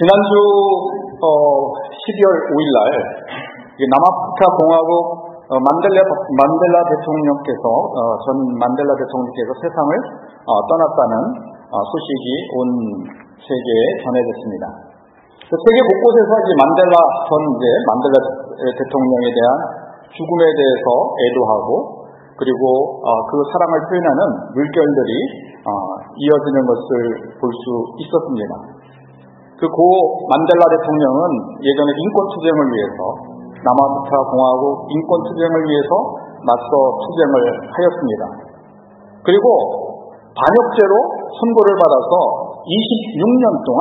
지난주 12월 5일 날 남아프리카 공화국 만델라 대통령께서 전 만델라 대통령께서 세상을 떠났다는 소식이 온 세계에 전해졌습니다. 세계 곳곳에서 만델라 대통령에 대한 죽음에 대해서 애도하고 그리고 그 사랑을 표현하는 물결들이 이어지는 것을 볼 수 있었습니다. 그 고 만델라 대통령은 예전에 인권 투쟁을 위해서 남아프리카 공화국 인권 투쟁을 위해서 맞서 투쟁을 하였습니다. 그리고 반역죄로 선고를 받아서 26년 동안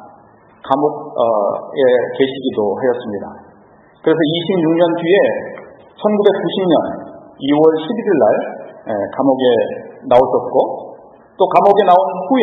감옥에 계시기도 하였습니다. 그래서 26년 뒤에 1990년 2월 11일 날 감옥에 나오셨고 또 감옥에 나온 후에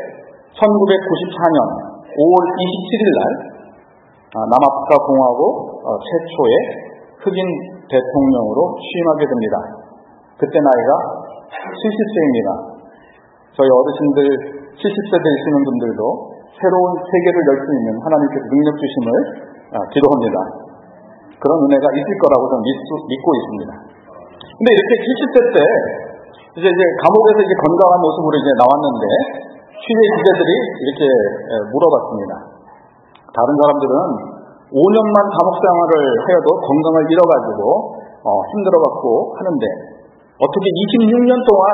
1994년 5월 27일 날 남아프리카 공화국 최초의 흑인 대통령으로 취임하게 됩니다. 그때 나이가 70세입니다. 저희 어르신들 70세 되시는 분들도 새로운 세계를 열 수 있는 하나님께서 능력 주심을 기도합니다. 그런 은혜가 있을 거라고 저는 믿고 있습니다. 근데 이렇게 70세 때 이제 감옥에서 건강한 모습으로 나왔는데 취재 기자들이 이렇게 물어봤습니다. 다른 사람들은 5년만 감옥 생활을 해도 건강을 잃어가지고 힘들어갖고 하는데 어떻게 26년 동안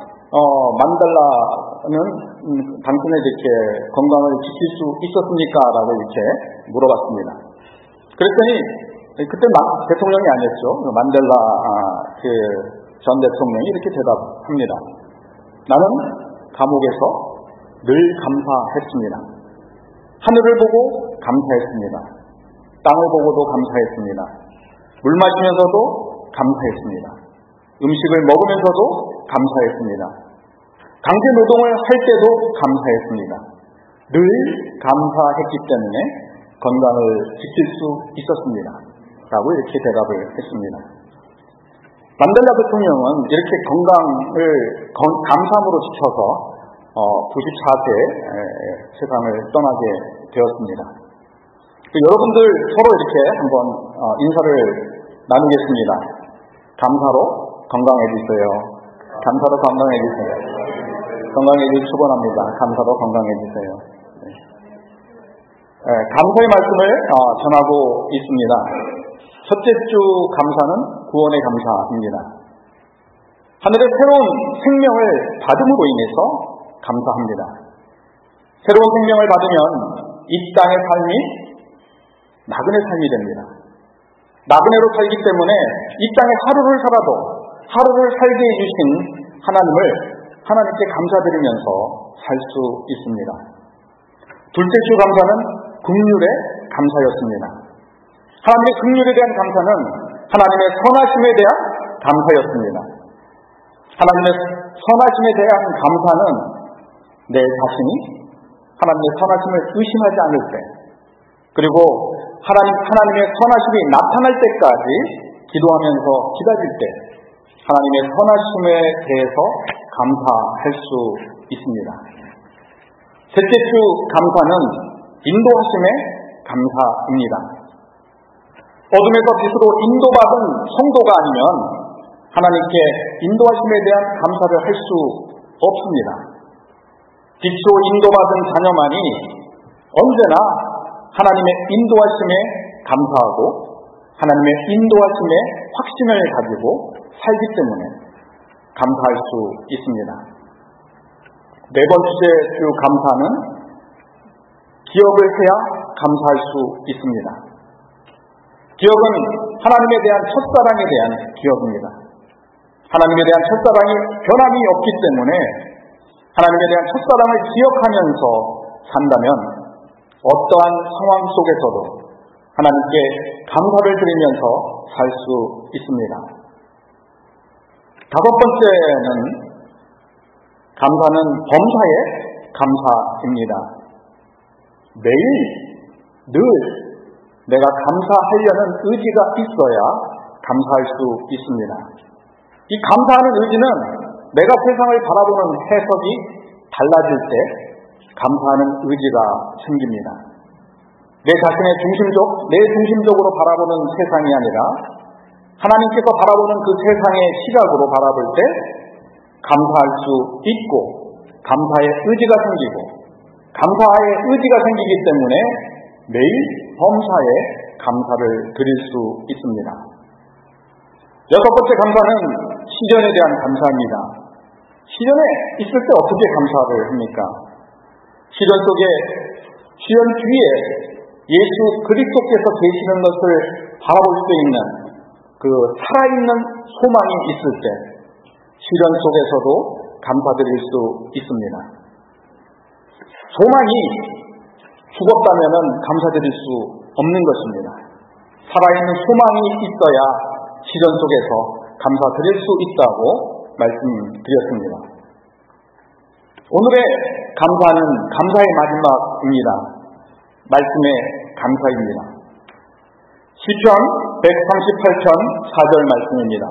만델라는 당신의 이렇게 건강을 지킬 수 있었습니까? 라고 이렇게 물어봤습니다. 그랬더니 그때 대통령이 아니었죠. 만델라 전 대통령이 이렇게 대답합니다. 나는 감옥에서 늘 감사했습니다. 하늘을 보고 감사했습니다. 땅을 보고도 감사했습니다. 물 마시면서도 감사했습니다. 음식을 먹으면서도 감사했습니다. 강제 노동을 할 때도 감사했습니다. 늘 감사했기 때문에 건강을 지킬 수 있었습니다. 라고 이렇게 대답을 했습니다. 만델라 대통령은 이렇게 건강을 감사함으로 지켜서 94세에 세상을 떠나게 되었습니다. 여러분들 서로 이렇게 한번 인사를 나누겠습니다. 감사로 건강해지세요. 감사로 건강해지세요. 건강해지길 축원합니다. 감사로 건강해지세요. 감사의 말씀을 전하고 있습니다. 첫째 주 감사는 구원의 감사입니다. 하늘의 새로운 생명을 받음으로 인해서 감사합니다. 새로운 생명을 받으면 이 땅의 삶이 나그네 삶이 됩니다. 나그네로 살기 때문에 이 땅에 하루를 살아도 하루를 살게 해주신 하나님께 감사드리면서 살 수 있습니다. 둘째 주 감사는 긍휼의 감사였습니다. 하나님의 긍휼에 대한 감사는 하나님의 선하심에 대한 감사였습니다. 하나님의 선하심에 대한 감사는 내 자신이 하나님의 선하심을 의심하지 않을 때 그리고 하나님의 선하심이 나타날 때까지 기도하면서 기다릴 때 하나님의 선하심에 대해서 감사할 수 있습니다. 셋째 주 감사는 인도하심의 감사입니다. 어둠에서 빛으로 인도받은 성도가 아니면 하나님께 인도하심에 대한 감사를 할 수 없습니다. 빛으로 인도받은 자녀만이 언제나 하나님의 인도하심에 감사하고 하나님의 인도하심에 확신을 가지고 살기 때문에 감사할 수 있습니다. 네 번째 주 감사는 기억을 해야 감사할 수 있습니다. 기억은 하나님에 대한 첫사랑에 대한 기억입니다. 하나님에 대한 첫사랑이 변함이 없기 때문에 하나님에 대한 첫사랑을 기억하면서 산다면 어떠한 상황 속에서도 하나님께 감사를 드리면서 살 수 있습니다. 다섯 번째는 감사는 범사의 감사입니다. 매일 늘 내가 감사하려는 의지가 있어야 감사할 수 있습니다. 이 감사하는 의지는 내가 세상을 바라보는 해석이 달라질 때 감사하는 의지가 생깁니다. 내 중심적으로 바라보는 세상이 아니라 하나님께서 바라보는 그 세상의 시각으로 바라볼 때 감사할 수 있고 감사의 의지가 생기고 감사의 의지가 생기기 때문에 매일 범사에 감사를 드릴 수 있습니다. 여섯 번째 감사는 시련에 대한 감사입니다. 시련에 있을 때 어떻게 감사를 합니까? 시련 속에 시련 뒤에 예수 그리스도께서 계시는 것을 바라볼 수 있는 그 살아있는 소망이 있을 때 시련 속에서도 감사드릴 수 있습니다. 소망이 죽었다면 감사드릴 수 없는 것입니다. 살아있는 소망이 있어야 시련 속에서 감사드릴 수 있다고 말씀드렸습니다. 오늘의 감사는 감사의 마지막입니다. 말씀의 감사입니다. 시편 138편 4절 말씀입니다.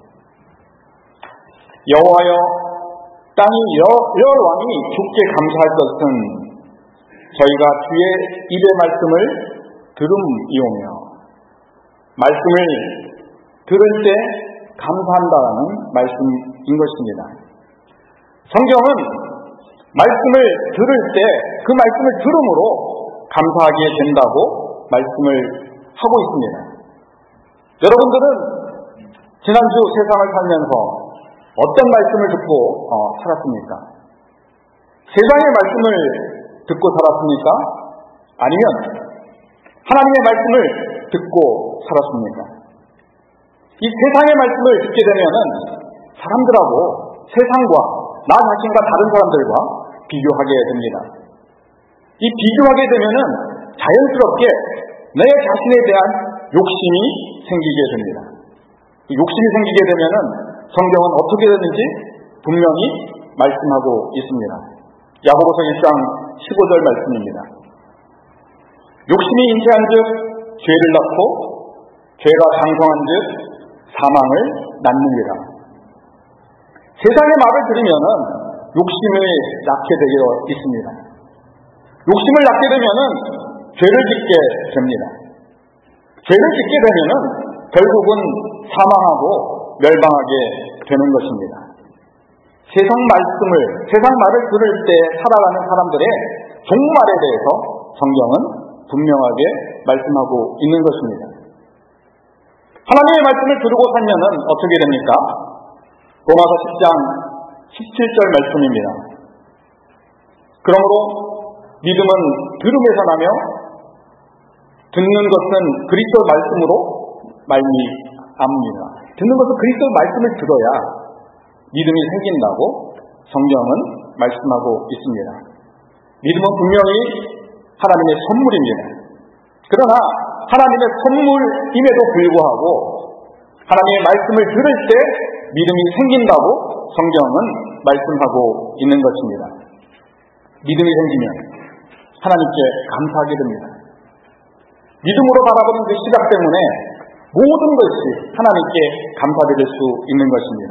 여호와여 땅이 여호와니 주께 감사할 것은 저희가 주의 입의 말씀을 들음이오며 말씀을 들을 때 감사한다라는 말씀인 것입니다. 성경은 말씀을 들을 때 그 말씀을 들음으로 감사하게 된다고 말씀을 하고 있습니다. 여러분들은 지난주 세상을 살면서 어떤 말씀을 듣고 살았습니까? 세상의 말씀을 듣고 살았습니까? 아니면 하나님의 말씀을 듣고 살았습니까? 이 세상의 말씀을 듣게 되면은 사람들하고 세상과 나 자신과 다른 사람들과 비교하게 됩니다. 이 비교하게 되면은 자연스럽게 내 자신에 대한 욕심이 생기게 됩니다. 욕심이 생기게 되면은 성경은 어떻게 되는지 분명히 말씀하고 있습니다. 야고보서 1장 15절 말씀입니다. 욕심이 잉태한 즉 죄를 낳고 죄가 장성한 즉 사망을 낳느니라. 세상의 말을 들으면은 욕심을 낳게 되어 있습니다. 욕심을 낳게 되면은 죄를 짓게 됩니다. 죄를 짓게 되면은 결국은 사망하고 멸망하게 되는 것입니다. 세상 말을 들을 때 살아가는 사람들의 종말에 대해서 성경은 분명하게 말씀하고 있는 것입니다. 하나님의 말씀을 들고 살면은 어떻게 됩니까? 로마서 10장 17절 말씀입니다. 그러므로 믿음은 들음에서 나며 듣는 것은 그리스도 말씀으로 말미암니다. 듣는 것은 그리스도 말씀을 들어야 믿음이 생긴다고 성경은 말씀하고 있습니다. 믿음은 분명히 하나님의 선물입니다. 그러나 하나님의 선물임에도 불구하고 하나님의 말씀을 들을 때 믿음이 생긴다고 성경은 말씀하고 있는 것입니다. 믿음이 생기면 하나님께 감사하게 됩니다. 믿음으로 바라보는 그 시각 때문에 모든 것이 하나님께 감사드릴 수 있는 것입니다.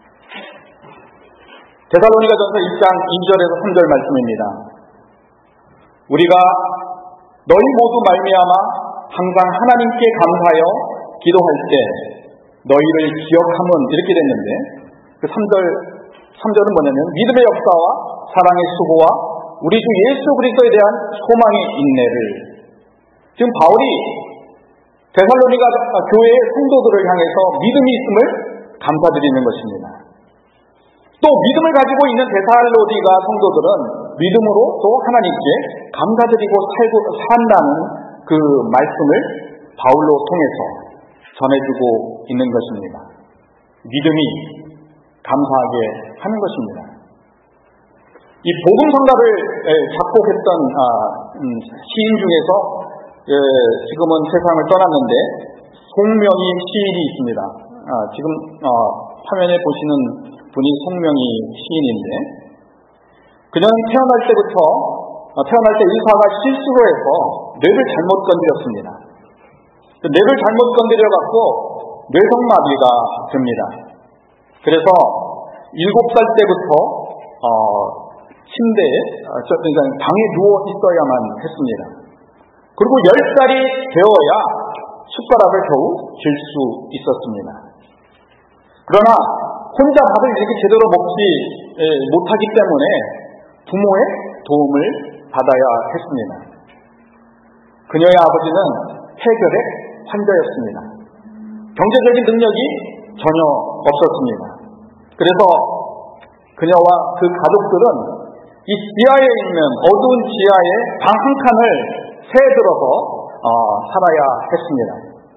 데살로니가전서 1장 2절에서 3절 말씀입니다. 우리가 너희 모두 말미암아 항상 하나님께 감사하여 기도할 때 너희를 기억함은 이렇게 됐는데 그 3절은 뭐냐면 믿음의 역사와 사랑의 수고와 우리 주 예수 그리스도에 대한 소망의 인내를 지금 바울이 데살로니가 교회의 성도들을 향해서 믿음이 있음을 감사드리는 것입니다. 또 믿음을 가지고 있는 데살로니가 성도들은 믿음으로 또 하나님께 감사드리고 산다는 그 말씀을 바울로 통해서 전해주고 있는 것입니다. 믿음이 감사하게 하는 것입니다. 이 복음 성가를 작곡했던 시인 중에서 지금은 세상을 떠났는데 송명희 시인이 있습니다. 지금 화면에 보시는 분이 송명희 시인인데 그녀는 태어날 때 의사가 실수로 해서 뇌를 잘못 건드렸습니다. 뇌를 잘못 건드려갖고 뇌성마비가 됩니다. 그래서 7살 때부터 침대에 방에 누워 있어야만 했습니다. 그 그리고 10살이 되어야 숟가락을 겨우 쥘 수 있었습니다. 그러나 혼자 밥을 이렇게 제대로 먹지 못하기 때문에 부모의 도움을 받아야 했습니다. 그녀의 아버지는 폐결핵 환자였습니다. 경제적인 능력이 전혀 없었습니다. 그래서 그녀와 그 가족들은 이 지하에 있는 어두운 지하에 방 한 칸을 새들어서 살아야 했습니다.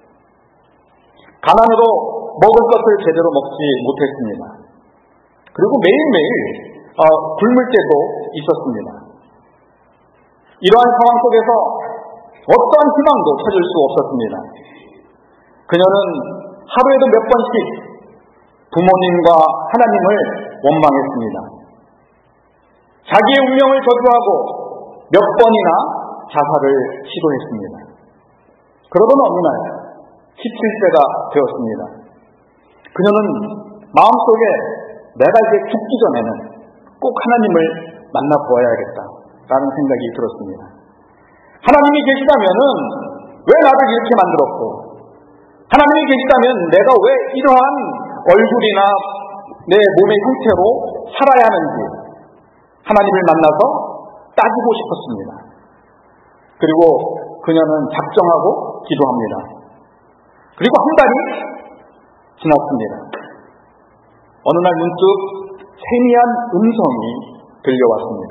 가난으로 먹을 것을 제대로 먹지 못했습니다. 그리고 매일매일 굶을 때도 있었습니다. 이러한 상황 속에서 어떠한 희망도 찾을 수 없었습니다. 그녀는 하루에도 몇 번씩 부모님과 하나님을 원망했습니다. 자기의 운명을 저주하고 몇 번이나 자살을 시도했습니다. 그러던 어느 날 17세가 되었습니다. 그녀는 마음속에 내가 이제 죽기 전에는 꼭 하나님을 만나보아야겠다라는 생각이 들었습니다. 하나님이 계시다면은 왜 나를 이렇게 만들었고, 하나님이 계시다면 내가 왜 이러한 얼굴이나 내 몸의 형태로 살아야 하는지 하나님을 만나서 따지고 싶었습니다. 그리고 그녀는 작정하고 기도합니다. 그리고 한 달이 지났습니다. 어느 날 문득 세미한 음성이 들려왔습니다.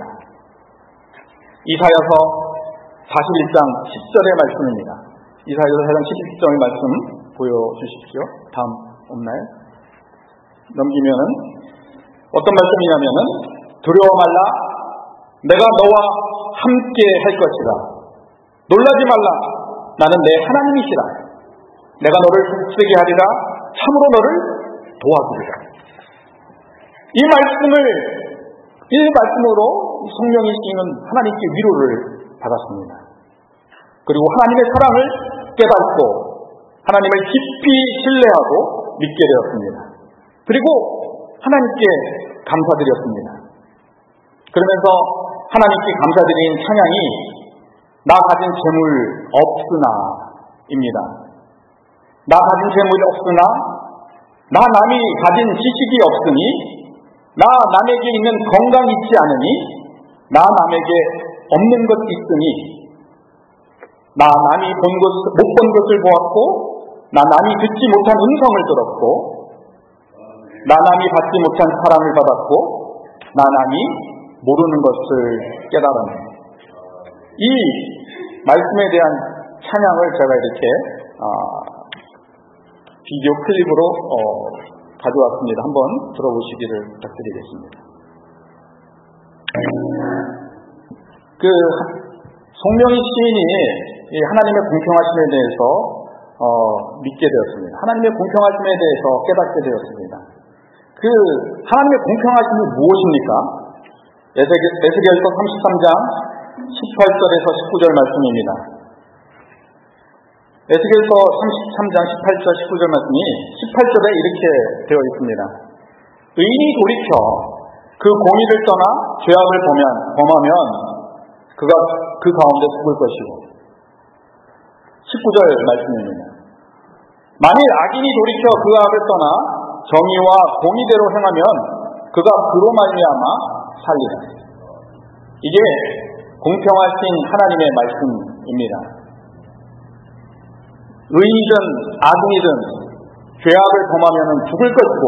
이사야서 41장 10절의 말씀입니다. 이사야서 41장 11절의 말씀 보여주십시오. 다음 없나요? 넘기면은 어떤 말씀이냐면은 두려워 말라, 내가 너와 함께 할 것이다. 놀라지 말라, 나는 내 하나님이시라. 내가 너를 북쓰게 하리라, 참으로 너를 도와주리라. 이 말씀으로 성령이 쓰이는 하나님께 위로를 받았습니다. 그리고 하나님의 사랑을 깨닫고 하나님을 깊이 신뢰하고 믿게 되었습니다. 그리고 하나님께 감사드렸습니다. 그러면서 하나님께 감사드린 찬양이 나 가진 재물 없으나입니다. 나 가진 재물이 없으나, 나 남이 가진 지식이 없으니, 나 남에게 있는 건강이 있지 않으니, 나 남에게 없는 것 있으니, 나 남이 못 본 것을 보았고, 나 남이 듣지 못한 음성을 들었고, 나 남이 받지 못한 사랑을 받았고, 나 남이 모르는 것을 깨달았네. 이 말씀에 대한 찬양을 제가 이렇게 비디오 클립으로 가져왔습니다. 한번 들어보시기를 부탁드리겠습니다. 송명희 시인이 하나님의 공평하심에 대해서 믿게 되었습니다. 하나님의 공평하심에 대해서 깨닫게 되었습니다. 하나님의 공평하심이 무엇입니까? 에스겔서 33장 18절에서 19절 말씀입니다. 에스겔서 33장 18절 19절 말씀이 18절에 이렇게 되어 있습니다. 의인이 돌이켜 그 공의를 떠나 죄악을 범하면 그가 그 가운데 죽을 것이고, 19절 말씀입니다. 만일 악인이 돌이켜 그 악을 떠나 정의와 공의대로 행하면 그가 그로 말미암아 살리라. 이게 공평하신 하나님의 말씀입니다. 의인이든 악인이든 죄악을 범하면 죽을 것이고,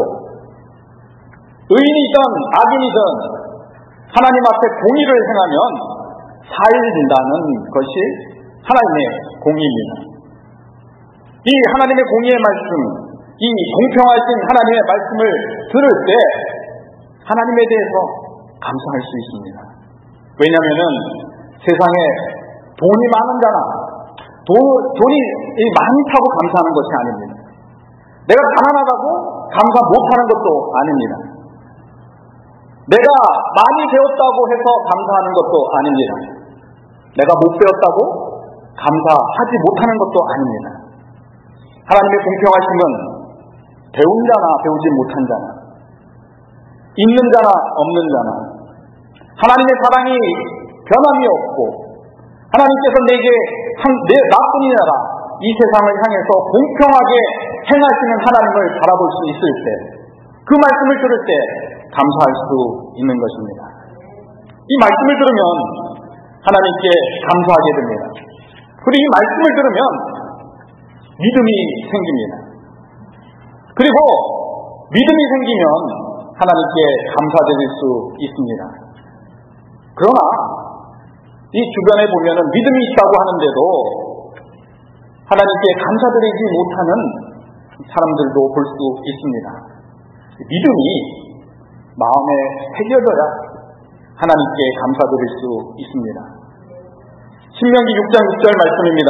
의인이든 악인이든 하나님 앞에 공의를 행하면 살린다는 것이 하나님의 공의입니다. 이 하나님의 공의의 말씀, 이 공평하신 하나님의 말씀을 들을 때 하나님에 대해서 감사할 수 있습니다. 왜냐하면 세상에 돈이 많은 자나 돈이 많다고 감사하는 것이 아닙니다. 내가 가난하다고 감사 못하는 것도 아닙니다. 내가 많이 배웠다고 해서 감사하는 것도 아닙니다. 내가 못 배웠다고 감사하지 못하는 것도 아닙니다. 하나님의 공평하심은 배운 자나 배우지 못한 자나, 있는 자나 없는 자나, 하나님의 사랑이 변함이 없고 하나님께서 내게 나뿐이라 이 세상을 향해서 공평하게 행하시는 하나님을 바라볼 수 있을 때, 그 말씀을 들을 때 감사할 수 있는 것입니다. 이 말씀을 들으면 하나님께 감사하게 됩니다. 그리고 이 말씀을 들으면 믿음이 생깁니다. 그리고 믿음이 생기면 하나님께 감사드릴 수 있습니다. 그러나 이 주변에 보면은 믿음이 있다고 하는데도 하나님께 감사드리지 못하는 사람들도 볼 수 있습니다. 믿음이 마음에 새겨져야 하나님께 감사드릴 수 있습니다. 신명기 6장 6절 말씀입니다.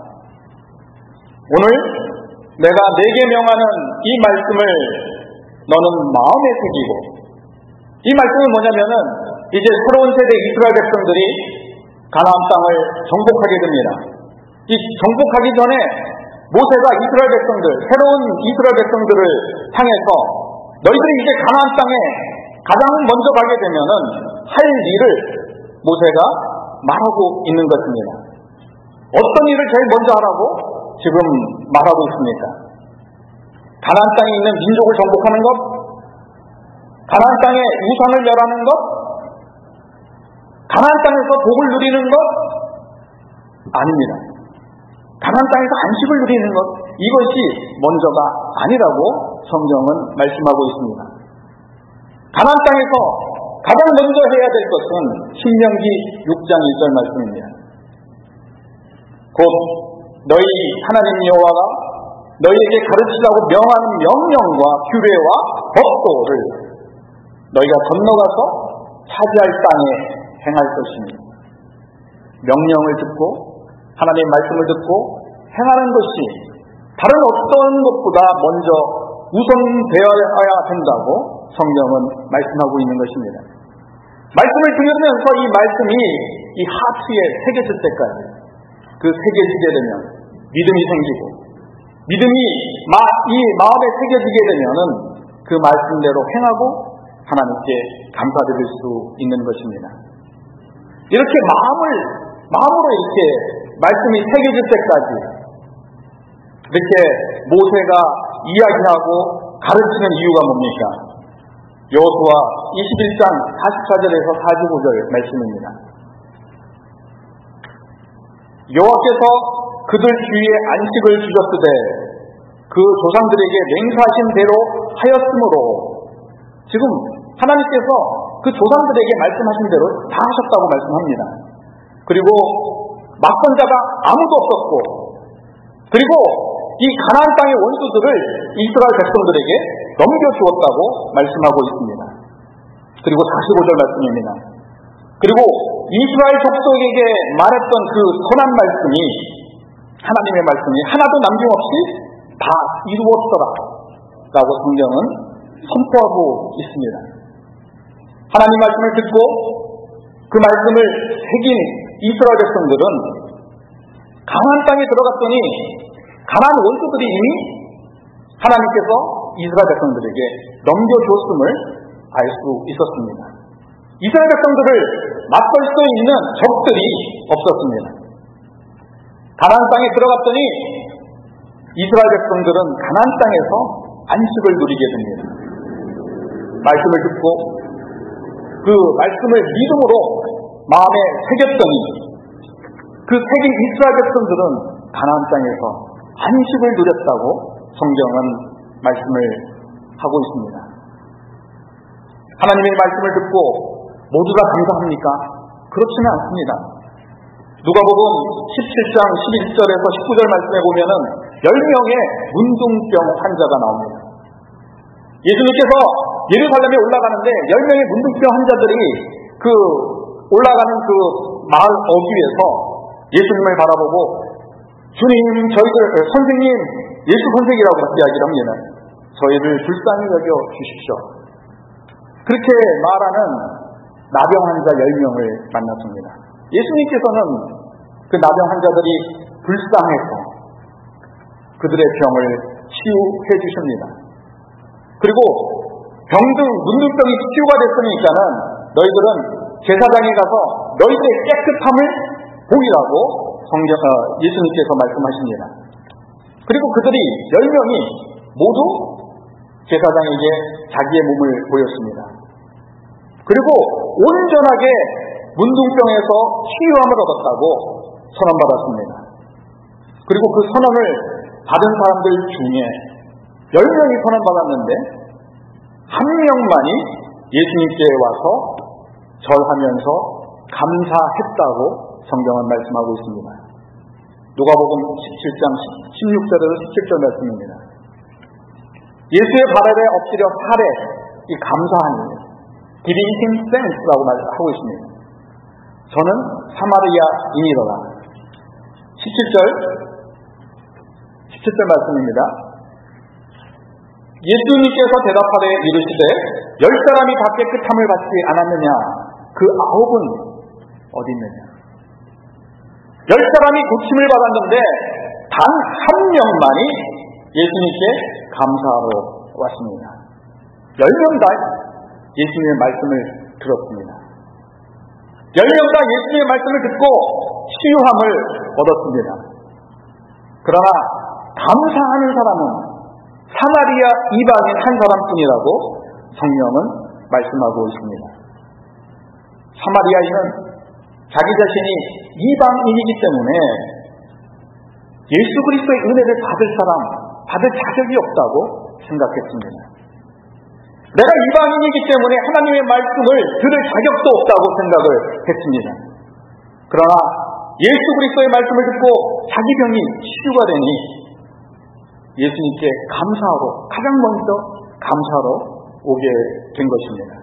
오늘 내가 네게 명하는 이 말씀을 너는 마음에 새기고, 이 말씀은 뭐냐면은 이제 새로운 세대 이스라엘 백성들이 가나안 땅을 정복하게 됩니다. 이 정복하기 전에 모세가 이스라엘 백성들, 새로운 이스라엘 백성들을 향해서 너희들이 이제 가나안 땅에 가장 먼저 가게 되면은 할 일을 모세가 말하고 있는 것입니다. 어떤 일을 제일 먼저 하라고 지금 말하고 있습니까? 가나안 땅에 있는 민족을 정복하는 것, 가나안 땅에 우상을 멸하는 것, 가나안 땅에서 복을 누리는 것 아닙니다. 가나안 땅에서 안식을 누리는 것, 이것이 먼저가 아니라고 성경은 말씀하고 있습니다. 가나안 땅에서 가장 먼저 해야 될 것은 신명기 6장 1절 말씀입니다. 곧 너희 하나님 여호와가 너희에게 가르치라고 명하는 명령과 규례와 법도를 너희가 건너가서 차지할 땅에 행할 것이니, 명령을 듣고 하나님의 말씀을 듣고 행하는 것이 다른 어떤 것보다 먼저 우선되어야 된다고 성경은 말씀하고 있는 것입니다. 말씀을 들으면서 이 말씀이 이 하트에 새겨질 때까지, 그 새겨지게 되면 믿음이 생기고, 믿음이 이 마음에 새겨지게 되면은 그 말씀대로 행하고 하나님께 감사드릴 수 있는 것입니다. 이렇게 마음으로 이렇게 말씀이 새겨질 때까지 이렇게 모세가 이야기하고 가르치는 이유가 뭡니까? 여호수아 21장 44절에서 45절 말씀입니다. 여호와께서 그들 주위에 안식을 주셨으되 그 조상들에게 맹세하신 대로 하였으므로, 지금 하나님께서 그 조상들에게 말씀하신 대로 다 하셨다고 말씀합니다. 그리고 맞선자가 아무도 없었고, 그리고 이 가나안 땅의 원수들을 이스라엘 백성들에게 넘겨주었다고 말씀하고 있습니다. 그리고 45절 말씀입니다. 그리고 이스라엘 족속에게 말했던 그 선한 말씀이, 하나님의 말씀이 하나도 남김없이 다 이루었더라 라고 성경은 선포하고 있습니다. 하나님 말씀을 듣고 그 말씀을 새긴 이스라엘 백성들은 가나안 땅에 들어갔더니 가나안 원수들이 이미 하나님께서 이스라엘 백성들에게 넘겨줬음을 알 수 있었습니다. 이스라엘 백성들을 맞설 수 있는 적들이 없었습니다. 가나안 땅에 들어갔더니 이스라엘 백성들은 가나안 땅에서 안식을 누리게 됩니다. 말씀을 듣고 그 말씀을 믿음으로 마음에 새겼더니 그 새긴 이스라엘 백성들은 가나안 땅에서 안식을 누렸다고 성경은 말씀을 하고 있습니다. 하나님의 말씀을 듣고 모두 다 감사합니까? 그렇지는 않습니다. 누가복음 17장 11절에서 19절 말씀에 보면은 10명의 문둥병 환자가 나옵니다. 예수님께서 예루살렘에 올라가는데 10명의 문둥병 환자들이 그 올라가는 그 마을 어귀에서 예수님을 바라보고, 주님, 저희들 선생님, 예수 선생이라고 이야기를 합니다. 저희를 불쌍히 여겨 주십시오. 그렇게 말하는 나병 환자 10명을 만났습니다. 예수님께서는 그 나병 환자들이 불쌍해서 그들의 병을 치유해 주십니다. 그리고 문둥병이 치유가 됐으니까는 너희들은 제사장에 가서 너희들의 깨끗함을 복이라고 예수님께서 말씀하십니다. 그리고 그들이 10명이 모두 제사장에게 자기의 몸을 보였습니다. 그리고 온전하게 문둥병에서 치유함을 얻었다고 선언받았습니다. 그리고 그 선언을 받은 사람들 중에 10명이 선언받았는데 한 명만이 예수님께 와서 절하면서 감사했다고 성경은 말씀하고 있습니다. 누가복음 17장 16절에서 17절 말씀입니다. 예수의 발에 엎드려 살에 이 감사하니 giving him thanks라고 말하고 있습니다. 저는 사마리아인이로라. 17절 말씀입니다. 예수님께서 대답하되 이르시되 10사람이 다 깨끗함을 받지 않았느냐? 그 9은 어디 있느냐? 10사람이 고침을 받았는데 단 한 명만이 예수님께 감사하러 왔습니다. 10명 다 예수님의 말씀을 들었습니다. 10명 다 예수님의 말씀을 듣고 치유함을 얻었습니다. 그러나 감사하는 사람은 사마리아 이방인 한 사람뿐이라고 성경은 말씀하고 있습니다. 사마리아인은 자기 자신이 이방인이기 때문에 예수 그리스도의 은혜를 받을 자격이 없다고 생각했습니다. 내가 이방인이기 때문에 하나님의 말씀을 들을 자격도 없다고 생각을 했습니다. 그러나 예수 그리스도의 말씀을 듣고 자기 병이 치유가 되니 예수님께 감사하러, 가장 먼저 감사하러 오게 된 것입니다.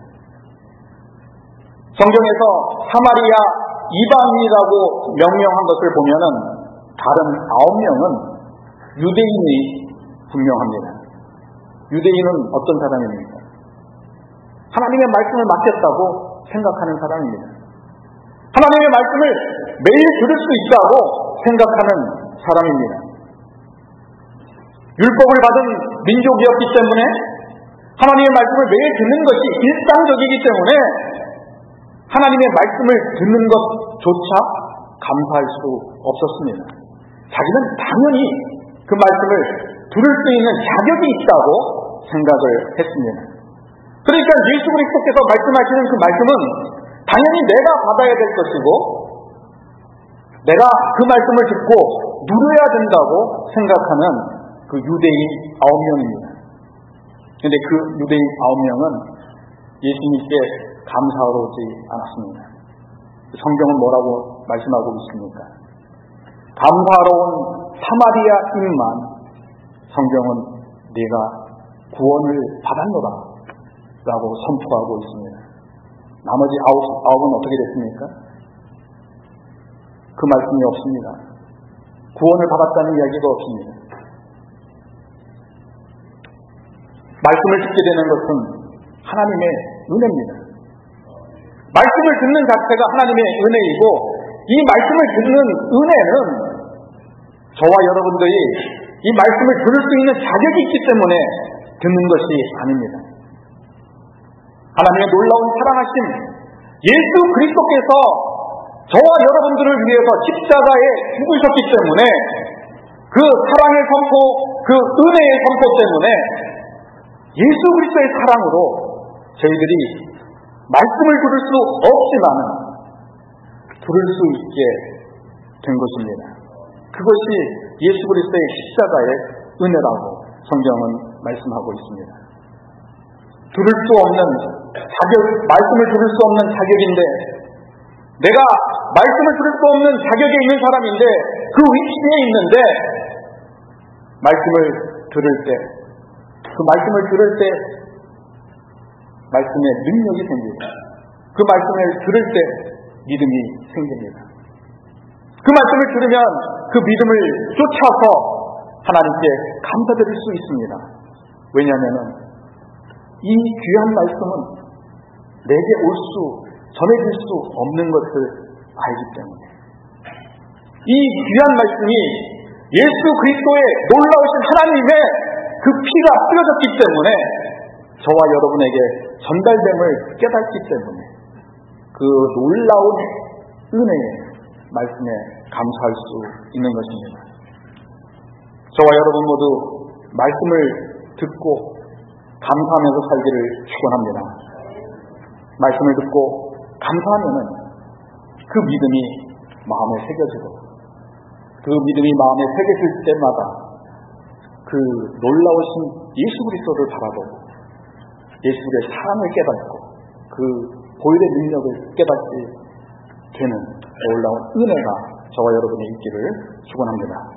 성경에서 사마리아 이방인이라고 명명한 것을 보면은 다른 9명은 유대인이 분명합니다. 유대인은 어떤 사람입니까? 하나님의 말씀을 맡겼다고 생각하는 사람입니다. 하나님의 말씀을 매일 들을 수 있다고 생각하는 사람입니다. 율법을 받은 민족이었기 때문에 하나님의 말씀을 매일 듣는 것이 일상적이기 때문에 하나님의 말씀을 듣는 것조차 감사할 수 없었습니다. 자기는 당연히 그 말씀을 들을 수 있는 자격이 있다고 생각을 했습니다. 그러니까 예수 그리스도께서 말씀하시는 그 말씀은 당연히 내가 받아야 될 것이고 내가 그 말씀을 듣고 누려야 된다고 생각하는 그 유대인 9명입니다. 그런데 그 유대인 9명은 예수님께 감사하러 오지 않았습니다. 성경은 뭐라고 말씀하고 있습니까? 감사하러 온 사마리아인만 성경은 네가 구원을 받았노라 라고 선포하고 있습니다. 나머지 9은 어떻게 됐습니까? 그 말씀이 없습니다. 구원을 받았다는 이야기가 없습니다. 말씀을 듣게 되는 것은 하나님의 은혜입니다. 말씀을 듣는 자체가 하나님의 은혜이고 이 말씀을 듣는 은혜는 저와 여러분들이 이 말씀을 들을 수 있는 자격이 있기 때문에 듣는 것이 아닙니다. 하나님의 놀라운 사랑하심 예수 그리스도께서 저와 여러분들을 위해서 십자가에 죽으셨기 때문에 그 사랑의 선포, 그 은혜의 선포 때문에 예수 그리스도의 사랑으로 저희들이 말씀을 들을 수 없지만 들을 수 있게 된 것입니다. 그것이 예수 그리스도의 십자가의 은혜라고 성경은 말씀하고 있습니다. 들을 수 없는 자격, 말씀을 들을 수 없는 자격인데 내가 말씀을 들을 수 없는 자격에 있는 사람인데 그 위치에 있는데 말씀을 들을 때 그 말씀을 들을 때 말씀의 능력이 생깁니다. 그 말씀을 들을 때 믿음이 생깁니다. 그 말씀을 들으면 그 믿음을 쫓아서 하나님께 감사드릴 수 있습니다. 왜냐하면 이 귀한 말씀은 내게 전해질 수 없는 것을 알기 때문에 이 귀한 말씀이 예수 그리스도의 놀라우신 하나님의 그 피가 뿌려졌기 때문에 저와 여러분에게 전달됨을 깨닫기 때문에 그 놀라운 은혜에 말씀에 감사할 수 있는 것입니다. 저와 여러분 모두 말씀을 듣고 감사하면서 살기를 축원합니다. 말씀을 듣고 감사하면은 그 믿음이 마음에 새겨지고 그 믿음이 마음에 새겨질 때마다 그 놀라우신 예수 그리스도를 바라보고 예수 그리스도의 사랑을 깨닫고 그 보혈의 능력을 깨닫게 되는 놀라운 은혜가 저와 여러분이 있기를 축원합니다.